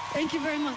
Thank you very much.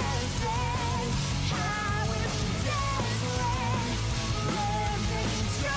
Try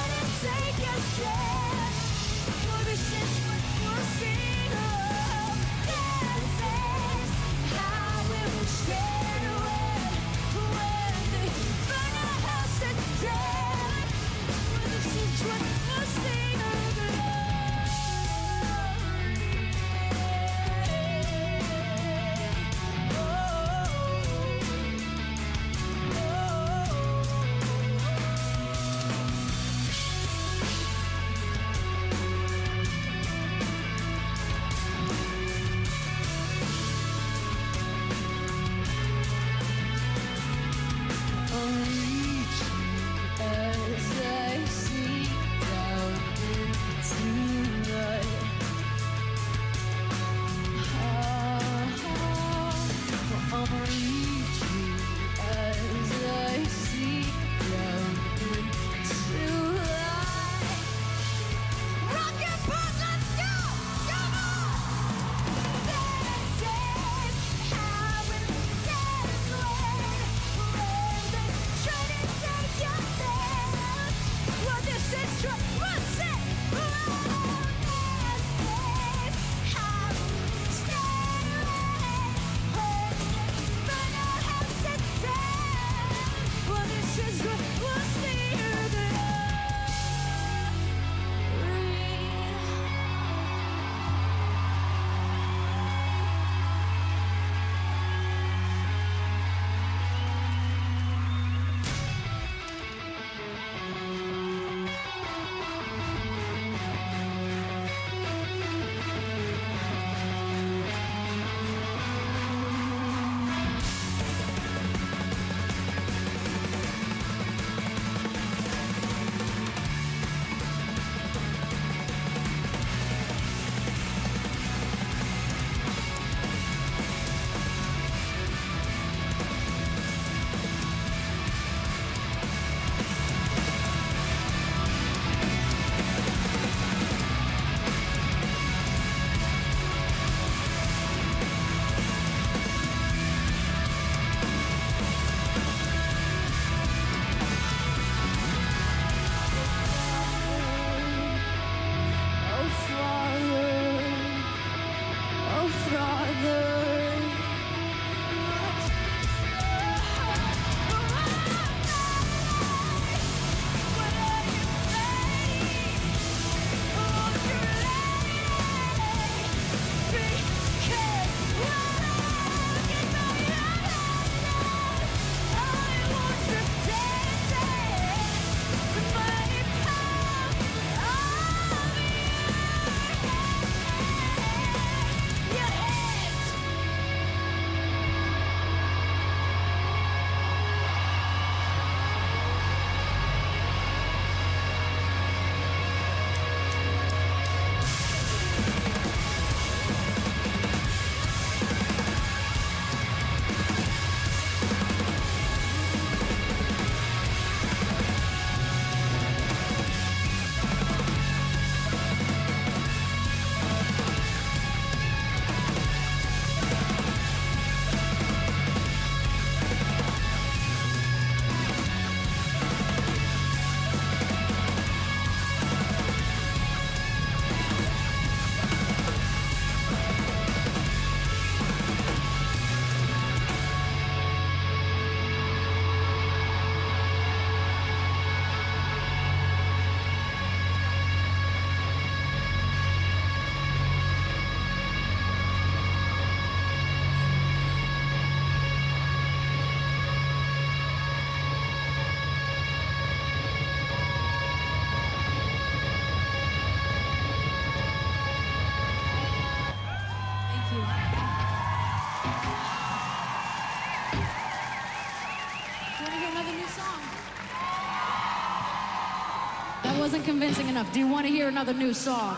Wasn't convincing enough. Do you want to hear another new song?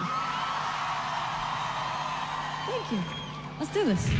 Thank you. Let's do this.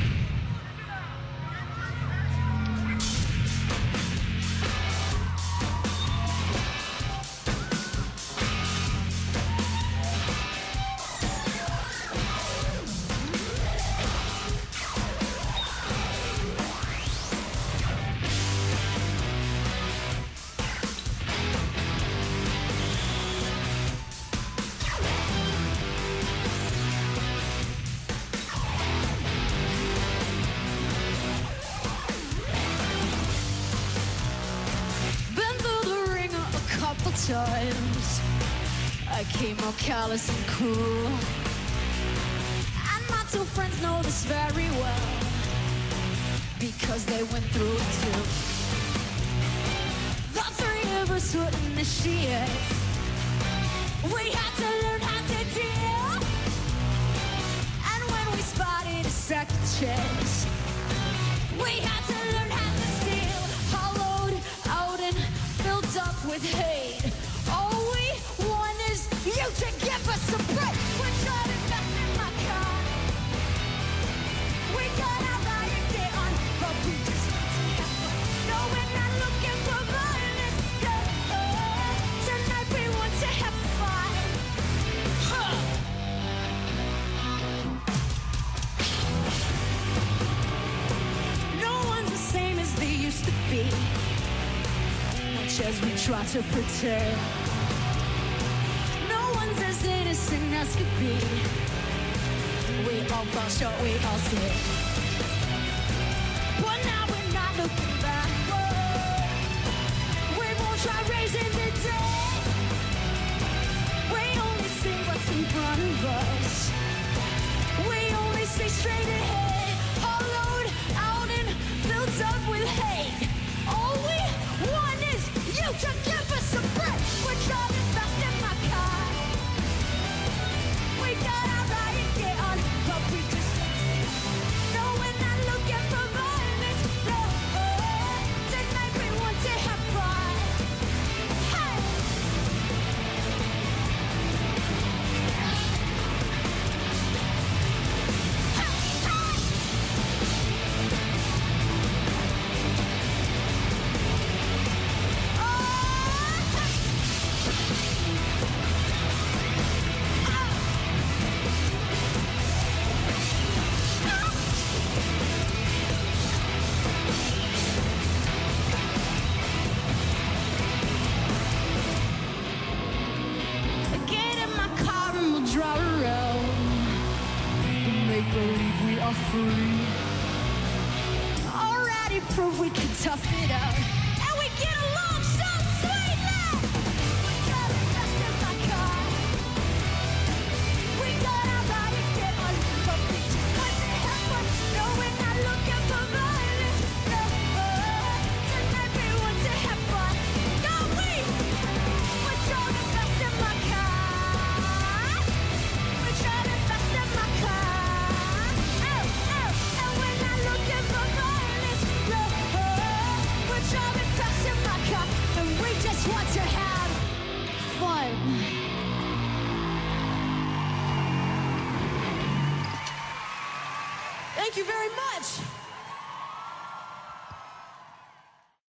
Times I came out callous and cruel, and my two friends know this very well because they went through it too. The three of us would initiate. We had to learn how to deal, and when we spotted a second chance, we had to learn how to steal. Hollowed out and filled up with hate. All we want is you to give us a break. We're trying to invest in my car. We got our riot gear on, but we just want to have fun. No, we're not looking for violence. Tonight we want to have fun. No one's the same as they used to be, much as we try to pretend. No one's as innocent as could be. We all fall short, we all sin. But now we're not looking back. We won't try raising the dead. We only see what's in front of us. We only see straight ahead. Hollowed out and filled up with hate. All we want is you to give us a break. We're driving fast in my car. We got our riot gear on, but we just no, we're not looking for violence. No, tonight we want to have fun. Hey. Get in my car and we'll drive around and make believe we are free. Already prove we can tough it out, and we get along so sweetly. We're driving fast in my car. We got our riot gear on, but we just want to have fun. No, we're not looking for violence. No, tonight we want to have fun. No, we're driving fast in my car. We're driving fast in my car. And we're not looking for violence. No, we're driving fast in my car, and we just want to have fun. Thank you very much.